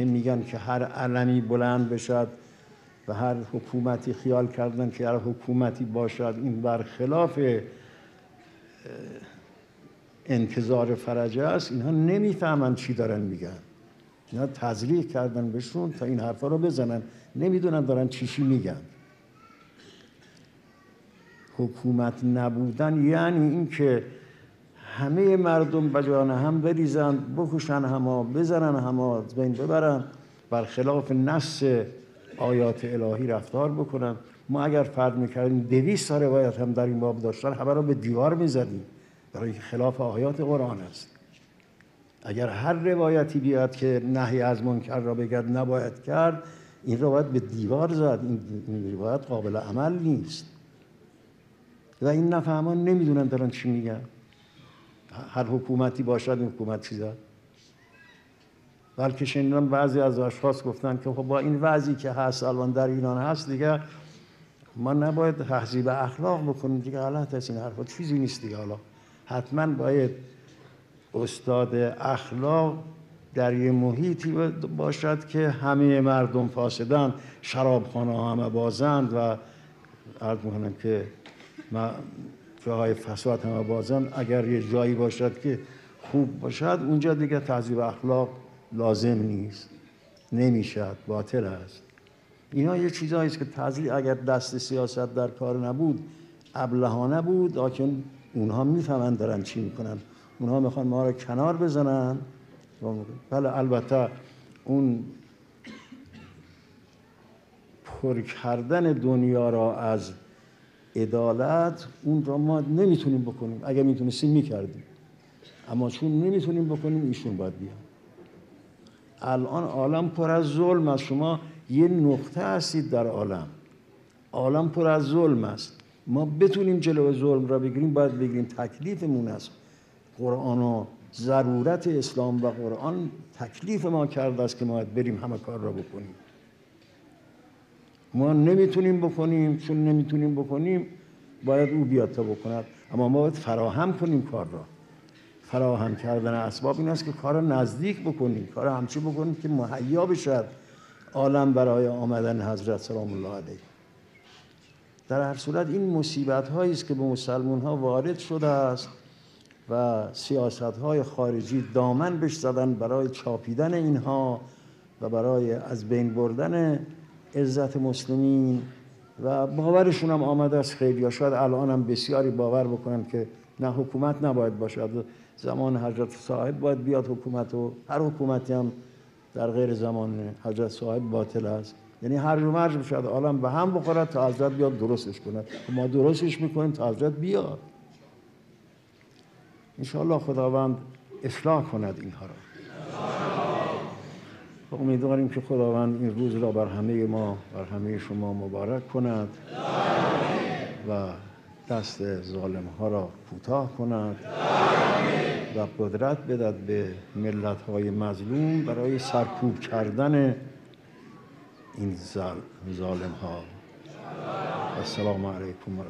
که میگن که هر علمی بلند بشد و هر حکومتی خیال کردن که هر حکومتی باشد این برخلاف انتظار فرجه است، اینها نمیفهمن چی دارن میگن. اینا تزریق کردن بهشون تا این حرفا رو بزنن، نمیدونن دارن چی میگن. حکومت نبودن یعنی این که همه مردم به جان هم بریزن، بکشن همه، بزنن همه، بین ببرن، برخلاف نص آیات الهی رفتار بکنن. ما اگر فرض میکردیم 200 تا روایت هم در این باب داشتن، همه رو به دیوار میزدیم، برای خلاف آیات قرآن است. اگر هر روایتی بیاد که نهی از منکر را بگد نباید کرد، این رو باید به دیوار زد. این روایت قابل عمل نیست و این نفهمان نمیدونن دارن چی میگن. هر حکومتی باشد این حکومت چیزا، بلکه شنیدم بعضی از اشخاص گفتن که خب با این وضعی که هست الان در ایران هست دیگه ما نباید تهذیب اخلاق بکنیم دیگه، غلط است این حرفا، چیزی نیست دیگه. حالا حتما باید استاد اخلاق در یه محیطی باشد که همه مردم فاسدند، شرابخانه ها همه بازند و عرض میکنم که جاهای فساد همه بازند. اگر یه جایی باشد که خوب باشد اونجا دیگه تهذیب اخلاق لازم نیست، نمیشد، باطل است. اینا یه چیزایی است که تزریق اگر دست سیاست در کار نبود ابلهانه بود، لیکن اونها میفهمن دارن چی میکنن. اونها میخوان ما رو کنار بزنن. بله البته اون پر کردن دنیا را از عدالت اون را ما نمیتونیم بکنیم، اگر میتونستیم میکردیم، اما چون نمیتونیم بکنیم ایشون باید بیان. الان عالم پر از ظلم است، شما یه نقطه هستید در عالم پر از ظلم است. ما بتونیم جلو ظلم را بگیریم باید بگیریم تکلیفمون است. قرآن و ضرورت اسلام و قرآن تکلیف ما کرده است که ما باید بریم همه کار را بکنیم. ما نمیتونیم بکنیم، چون نمیتونیم بکنیم باید او بیاد تا بکند، اما ما باید فراهم کنیم کار را. فراهم کردن اسباب این است که کار را نزدیک بکنیم، کار را همچی بکنیم که مهیا بشد عالم برای آمدن حضرت سلام الله علیه. در هر صورت این مصیبت هایی است که به مسلمان ها وارد شده است و سیاست های خارجی دامن بش زدن برای چاپیدن اینها و برای از بین بردن عزت مسلمین و باورشون هم آمده است. خیلی ها شاید الان هم بسیاری باور بکنن که نه حکومت نباید باشد، زمان حضرت صاحب باید بیاد حکومت، و هر حکومتی هم در غیر زمان حضرت صاحب باطل است. یعنی هر رو مرج بشد عالم به هم بخورد تا حضرت بیاد درستش کند. ما درستش میکنیم تا حضرت بیاد. انشاءالله خداوند اصلاح کند اینها را. امیدواریم که خداوند این روز را بر همه ما، بر همه شما مبارک کند و دست ظالم ها را کوتاه کند و قدرت بدهد به ملت های مظلوم برای سرکوب کردن این ظالم ها. السلام علیکم.